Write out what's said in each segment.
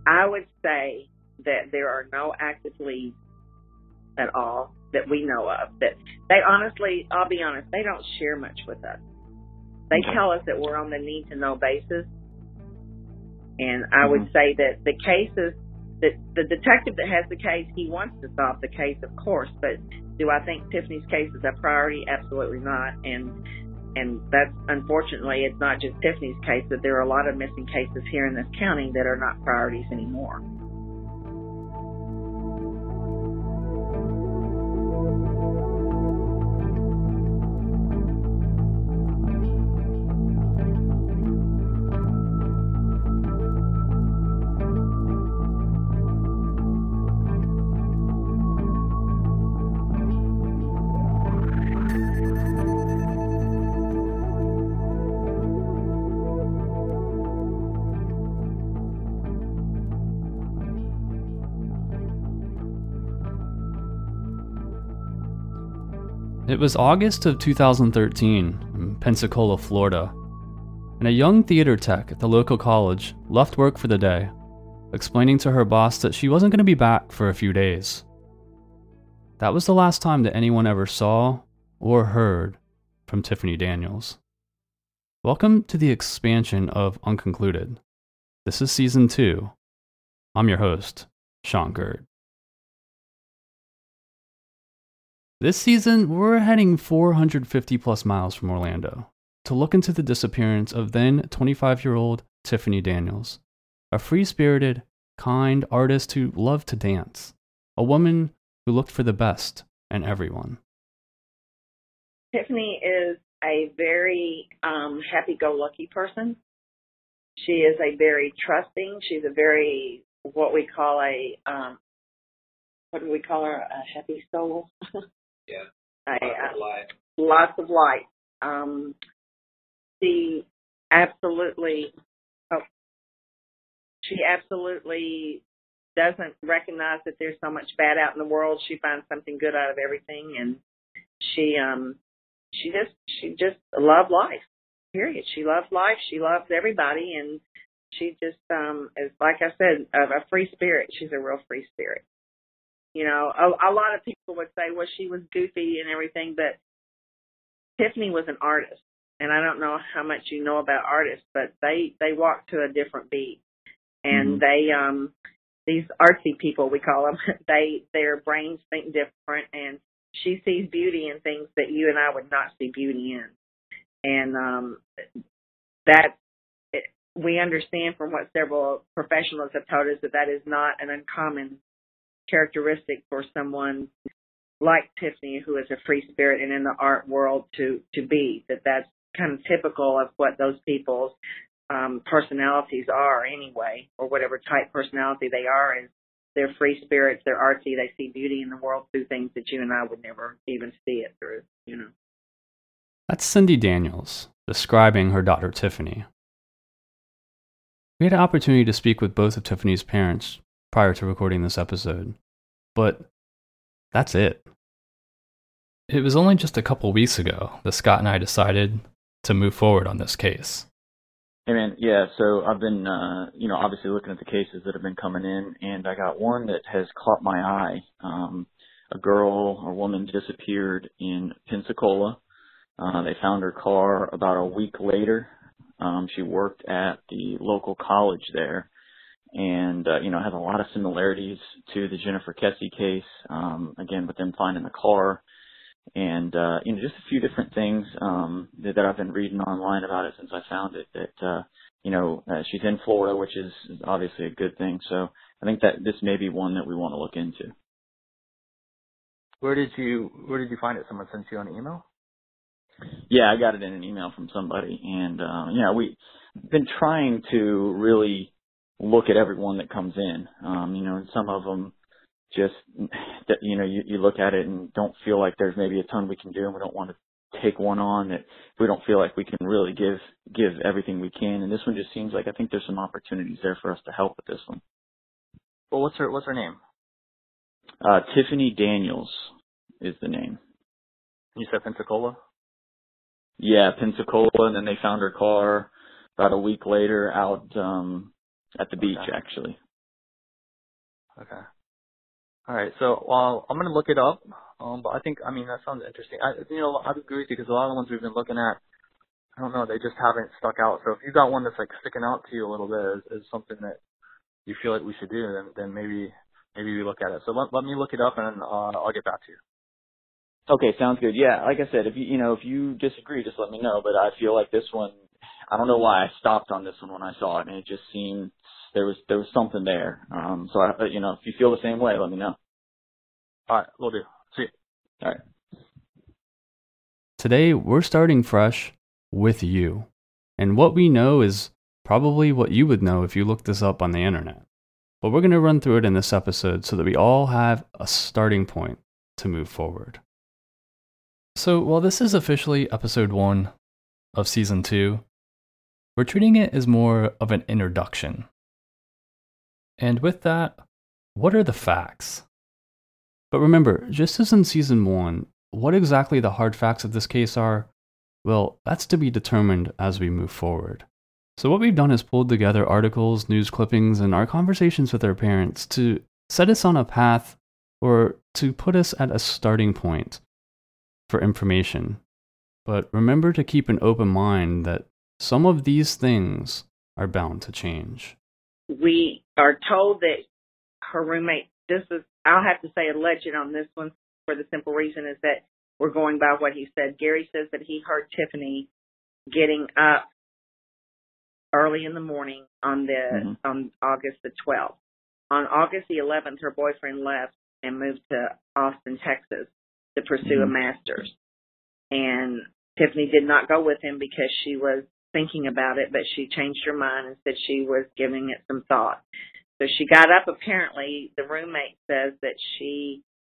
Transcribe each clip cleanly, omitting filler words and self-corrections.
I would say that there are no active leads at all that we know of. That they honestly, I'll be honest, they don't share much with us. They tell us that we're on the need-to-know basis. And I would say that the cases, that the detective that has the case, he wants to solve the case, of course. But do I think Tiffany's case is a priority? Absolutely not. And that's, unfortunately, it's not just Tiffany's case, but there are a lot of missing cases here in this county that are not priorities anymore. It was August of 2013 in Pensacola, Florida, and a young theater tech at the local college left work for the day, explaining to her boss that she wasn't going to be back for a few days. That was the last time that anyone ever saw or heard from Tiffany Daniels. Welcome to the expansion of Unconcluded. This is Season 2. I'm your host, Sean Gerd. This season, we're heading 450 plus miles from Orlando to look into the disappearance of then 25-year-old Tiffany Daniels, a free-spirited, kind artist who loved to dance, a woman who looked for the best in everyone. Tiffany is a very happy-go-lucky person. She is a very trusting. She's a very, what we call a, what do we call her, a happy soul? Yeah, lots of light. She absolutely doesn't recognize that there's so much bad out in the world. She finds something good out of everything, and she just loved life. Period. She loves life. She loves everybody, and she just is, like I said, a free spirit. She's a real free spirit. You know, a lot of people would say, well, she was goofy and everything, but Tiffany was an artist. And I don't know how much you know about artists, but they walk to a different beat. And these artsy people, we call them, their brains think different. And she sees beauty in things that you and I would not see beauty in. And we understand from what several professionals have told us that is not an uncommon characteristic for someone like Tiffany, who is a free spirit and in the art world, to be. That's kind of typical of what those people's personalities are anyway, or whatever type personality they are. Is they're free spirits, they're artsy, they see beauty in the world through things that you and I would never even see it through, you know. That's Cindy Daniels describing her daughter Tiffany. We had an opportunity to speak with both of Tiffany's parents prior to recording this episode, but that's it. It was only just a couple weeks ago that Scott and I decided to move forward on this case. Hey man, yeah, so I've been, obviously looking at the cases that have been coming in, and I got one that has caught my eye. A girl or woman disappeared in Pensacola. They found her car about a week later. She worked at the local college there. And, has a lot of similarities to the Jennifer Kesse case, again, with them finding the car. And, just a few different things that I've been reading online about it since I found it, that, she's in Florida, which is obviously a good thing. So I think that this may be one that we want to look into. Where did you find it? Someone sent you an email? Yeah, I got it in an email from somebody. And, we've been trying to really look at everyone that comes in, and some of them just, you look at it and don't feel like there's maybe a ton we can do, and we don't want to take one on that we don't feel like we can really give everything we can. And this one just seems like, I think there's some opportunities there for us to help with this one. Well, what's her name? Tiffany Daniels is the name. You said Pensacola? Yeah, Pensacola, and then they found her car about a week later out at the beach, actually. Okay. All right. So I'm going to look it up. But I think, that sounds interesting. I agree with you because a lot of the ones we've been looking at, I don't know, they just haven't stuck out. So if you got one that's like sticking out to you a little bit as something that you feel like we should do, then maybe we look at it. So let me look it up and I'll get back to you. Okay, sounds good. Yeah, like I said, if you disagree, just let me know. But I feel like this one, I don't know why I stopped on this one when I saw it, and it just seemed there was something there. So if you feel the same way, let me know. All right, we'll do. See you. All right. Today, we're starting fresh with you. And what we know is probably what you would know if you looked this up on the internet. But we're going to run through it in this episode so that we all have a starting point to move forward. So while this is officially episode 1 of season 2, we're treating it as more of an introduction. And with that, what are the facts? But remember, just as in season 1, what exactly the hard facts of this case are, well, that's to be determined as we move forward. So what we've done is pulled together articles, news clippings, and our conversations with our parents to set us on a path or to put us at a starting point for information. But remember to keep an open mind that some of these things are bound to change. We are told that her roommate, I'll have to say alleged on this one for the simple reason is that we're going by what he said. Gary says that he heard Tiffany getting up early in the morning on August the 12th. On August the 11th, her boyfriend left and moved to Austin, Texas to pursue a master's. And Tiffany did not go with him because she was thinking about it, but she changed her mind and said she was giving it some thought. So she got up. Apparently, the roommate says that she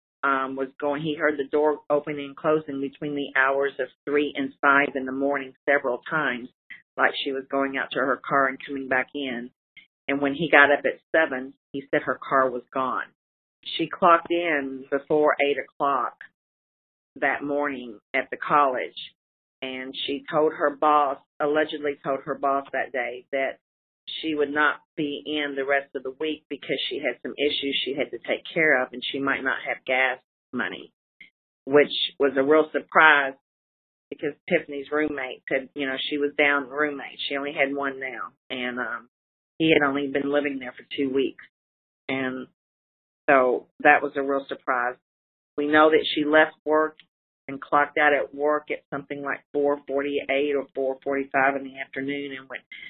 he heard the door opening and closing between the hours of 3 and 5 in the morning several times, like she was going out to her car and coming back in. And when he got up at 7, he said her car was gone. She clocked in before 8 o'clock that morning at the college, and she allegedly told her boss that day that she would not be in the rest of the week because she had some issues she had to take care of and she might not have gas money, which was a real surprise because Tiffany's roommate said, she was down roommate. She only had one now, and he had only been living there for 2 weeks. And so that was a real surprise. We know that she left work and clocked out at work at something like 4:48 or 4:45 in the afternoon, and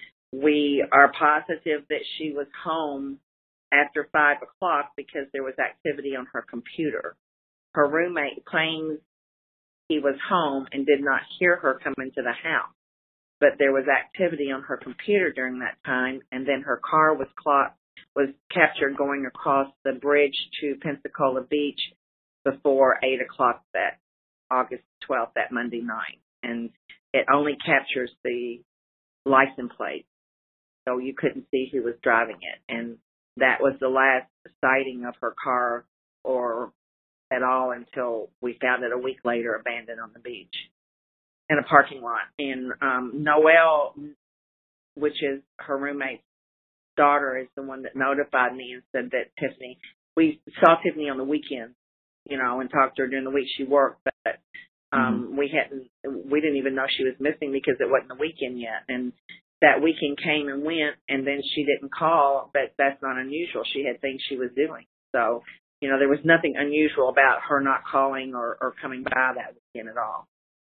we are positive that she was home after 5 o'clock because there was activity on her computer. Her roommate claims he was home and did not hear her come into the house, but there was activity on her computer during that time, and then her car was captured going across the bridge to Pensacola Beach before 8 o'clock that August 12th, that Monday night. And it only captures the license plate, so you couldn't see who was driving it. And that was the last sighting of her car or at all until we found it a week later abandoned on the beach in a parking lot. And Noelle, which is her roommate's daughter, is the one that notified me and said that we saw Tiffany on the weekend, and talked to her during the week she worked, but we didn't even know she was missing because it wasn't the weekend yet. And that weekend came and went, and then she didn't call, but that's not unusual. She had things she was doing. So, there was nothing unusual about her not calling or coming by that weekend at all.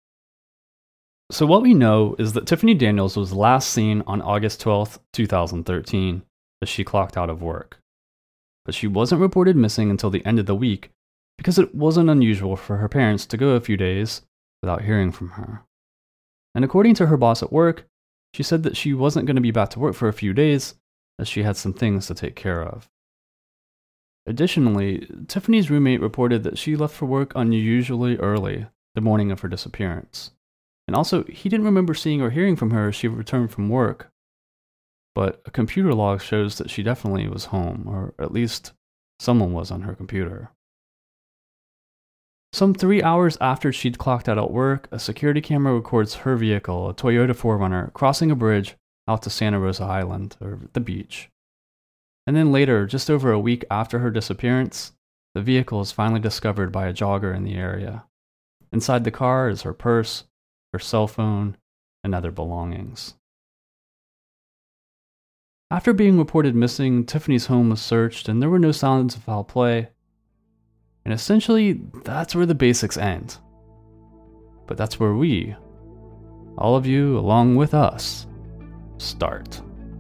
So what we know is that Tiffany Daniels was last seen on August 12th, 2013, as she clocked out of work. But she wasn't reported missing until the end of the week because it wasn't unusual for her parents to go a few days without hearing from her. And according to her boss at work, she said that she wasn't going to be back to work for a few days as she had some things to take care of. Additionally, Tiffany's roommate reported that she left for work unusually early the morning of her disappearance. And also, he didn't remember seeing or hearing from her as she returned from work. But a computer log shows that she definitely was home, or at least someone was on her computer. Some 3 hours after she'd clocked out at work, a security camera records her vehicle, a Toyota 4Runner, crossing a bridge out to Santa Rosa Island, or the beach. And then later, just over a week after her disappearance, the vehicle is finally discovered by a jogger in the area. Inside the car is her purse, her cell phone, and other belongings. After being reported missing, Tiffany's home was searched and there were no signs of foul play. And essentially, that's where the basics end. But that's where we, all of you along with us, start.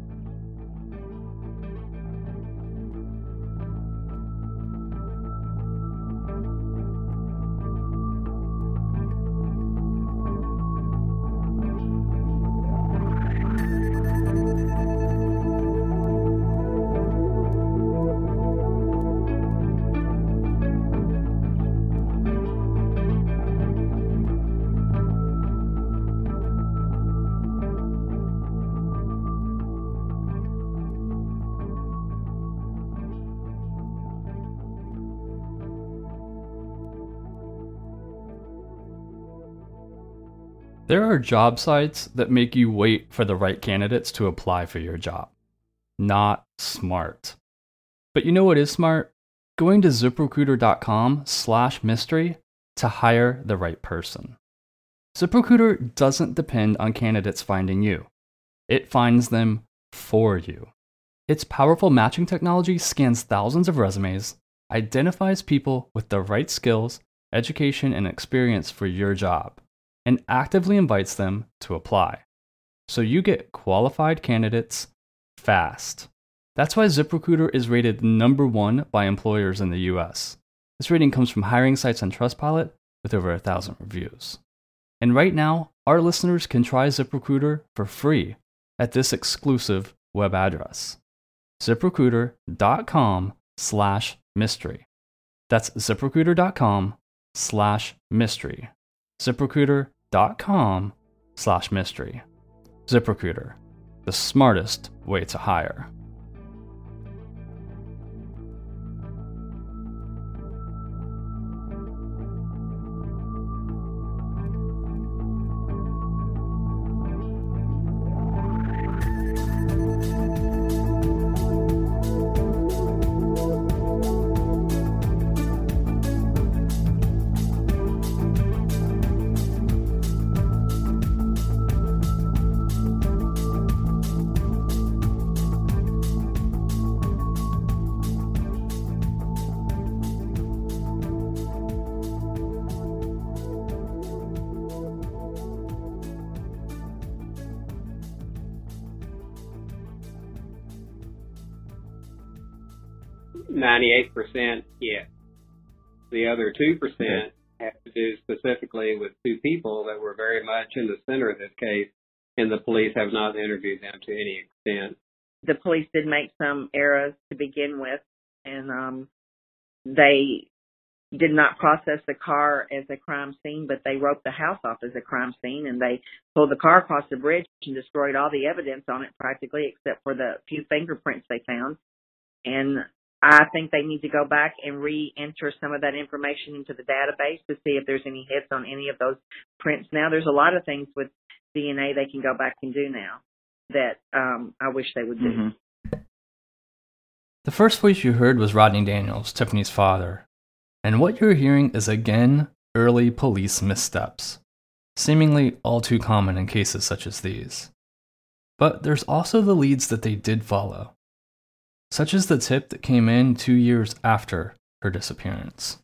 There are job sites that make you wait for the right candidates to apply for your job. Not smart. But you know what is smart? Going to ZipRecruiter.com/mystery to hire the right person. ZipRecruiter doesn't depend on candidates finding you. It finds them for you. Its powerful matching technology scans thousands of resumes, identifies people with the right skills, education, and experience for your job, and actively invites them to apply. So you get qualified candidates fast. That's why ZipRecruiter is rated #1 by employers in the US. This rating comes from hiring sites on Trustpilot with over 1,000 reviews. And right now, our listeners can try ZipRecruiter for free at this exclusive web address, ZipRecruiter.com/mystery. That's ZipRecruiter.com/mystery. ZipRecruiter.com/mystery. ZipRecruiter, the smartest way to hire. %, yes. The other 2% have to do specifically with two people that were very much in the center of this case, and the police have not interviewed them to any extent. The police did make some errors to begin with, and they did not process the car as a crime scene, but they wrote the house off as a crime scene, and they pulled the car across the bridge and destroyed all the evidence on it practically, except for the few fingerprints they found. And I think they need to go back and re-enter some of that information into the database to see if there's any hits on any of those prints. Now, there's a lot of things with DNA they can go back and do now that I wish they would do. Mm-hmm. The first voice you heard was Rodney Daniels, Tiffany's father. And what you're hearing is again early police missteps, seemingly all too common in cases such as these. But there's also the leads that they did follow, such as the tip that came in 2 years after her disappearance.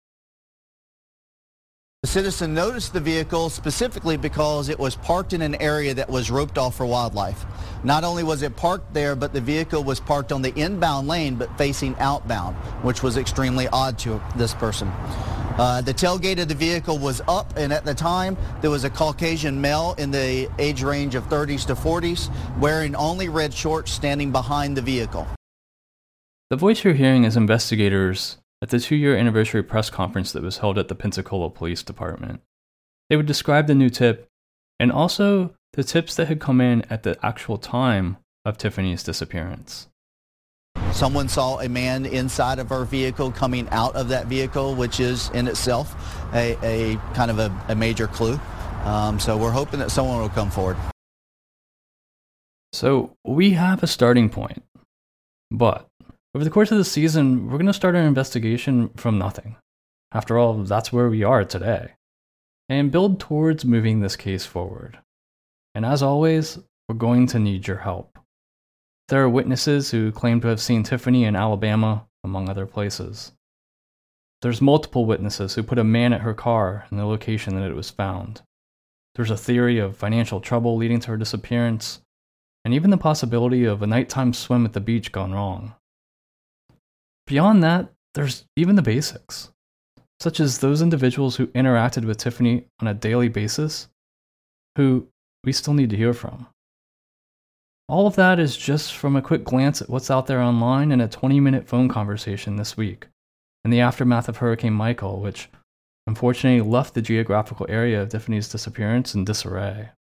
The citizen noticed the vehicle specifically because it was parked in an area that was roped off for wildlife. Not only was it parked there, but the vehicle was parked on the inbound lane but facing outbound, which was extremely odd to this person. The tailgate of the vehicle was up, and at the time there was a Caucasian male in the age range of 30s to 40s wearing only red shorts standing behind the vehicle. The voice you're hearing is investigators at the 2-year anniversary press conference that was held at the Pensacola Police Department. They would describe the new tip and also the tips that had come in at the actual time of Tiffany's disappearance. Someone saw a man inside of our vehicle coming out of that vehicle, which is in itself a kind of a major clue. So we're hoping that someone will come forward. So we have a starting point, but Over the course of the season, we're going to start our investigation from nothing. After all, that's where we are today. And build towards moving this case forward. And as always, we're going to need your help. There are witnesses who claim to have seen Tiffany in Alabama, among other places. There's multiple witnesses who put a man at her car in the location that it was found. There's a theory of financial trouble leading to her disappearance, and even the possibility of a nighttime swim at the beach gone wrong. Beyond that, there's even the basics, such as those individuals who interacted with Tiffany on a daily basis, who we still need to hear from. All of that is just from a quick glance at what's out there online and a 20-minute phone conversation this week, in the aftermath of Hurricane Michael, which unfortunately left the geographical area of Tiffany's disappearance in disarray.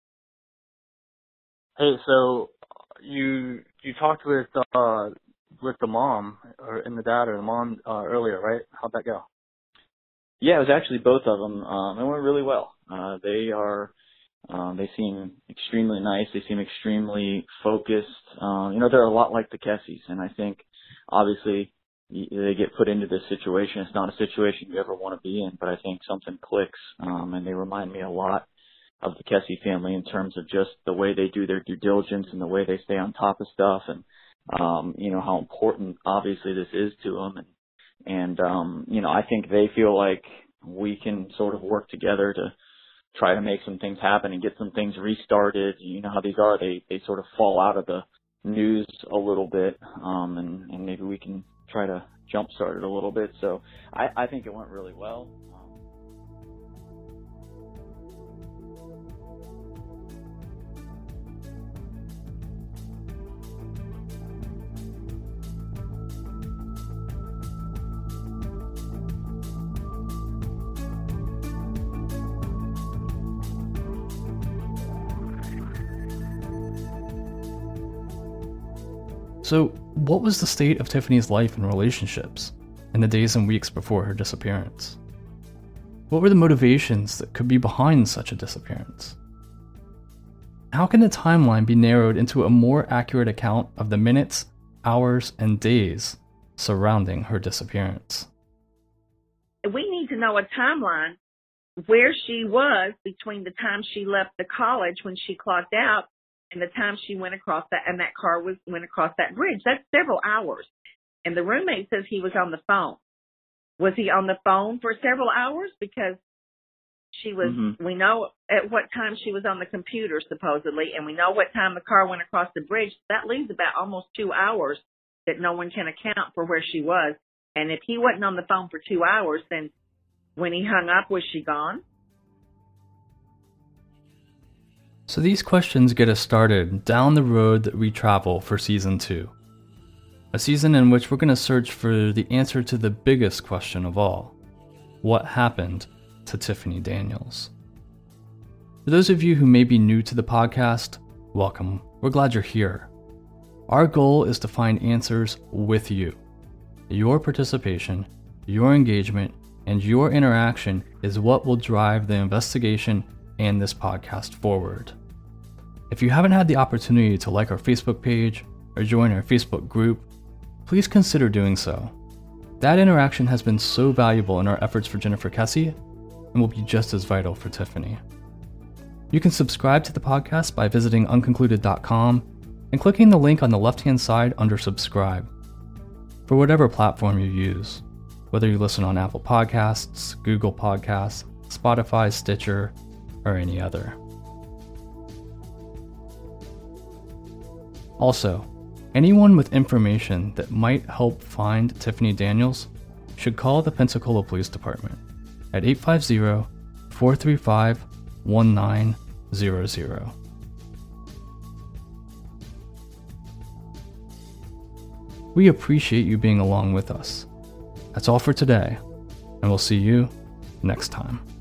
Hey, so you talked with the mom and the dad or the mom earlier, right? How'd that go? Yeah, it was actually both of them. It went really well. They seem extremely nice. They seem extremely focused. They're a lot like the Kessies, and I think obviously they get put into this situation. It's not a situation you ever want to be in, but I think something clicks, and they remind me a lot of the Kessie family in terms of just the way they do their due diligence and the way they stay on top of stuff, and how important obviously this is to them, and I think they feel like we can sort of work together to try to make some things happen and get some things restarted. You know how these are, they sort of fall out of the news a little bit, and maybe we can try to jumpstart it a little bit. So I think it went really well. So, what was the state of Tiffany's life and relationships in the days and weeks before her disappearance? What were the motivations that could be behind such a disappearance? How can the timeline be narrowed into a more accurate account of the minutes, hours, and days surrounding her disappearance? We need to know a timeline where she was between the time she left the college when she clocked out and the time she went across that, and that car went across that bridge. That's several hours. And the roommate says he was on the phone. Was he on the phone for several hours? Because she was, we know at what time she was on the computer, supposedly, and we know what time the car went across the bridge. That leaves about almost 2 hours that no one can account for where she was. And if he wasn't on the phone for 2 hours, then when he hung up, was she gone? So these questions get us started down the road that we travel for Season 2. A season in which we're going to search for the answer to the biggest question of all. What happened to Tiffany Daniels? For those of you who may be new to the podcast, welcome. We're glad you're here. Our goal is to find answers with you. Your participation, your engagement, and your interaction is what will drive the investigation and this podcast forward. If you haven't had the opportunity to like our Facebook page or join our Facebook group, please consider doing so. That interaction has been so valuable in our efforts for Jennifer Kessie and will be just as vital for Tiffany. You can subscribe to the podcast by visiting unconcluded.com and clicking the link on the left-hand side under subscribe for whatever platform you use, whether you listen on Apple Podcasts, Google Podcasts, Spotify, Stitcher, or any other. Also, anyone with information that might help find Tiffany Daniels should call the Pensacola Police Department at 850-435-1900. We appreciate you being along with us. That's all for today, and we'll see you next time.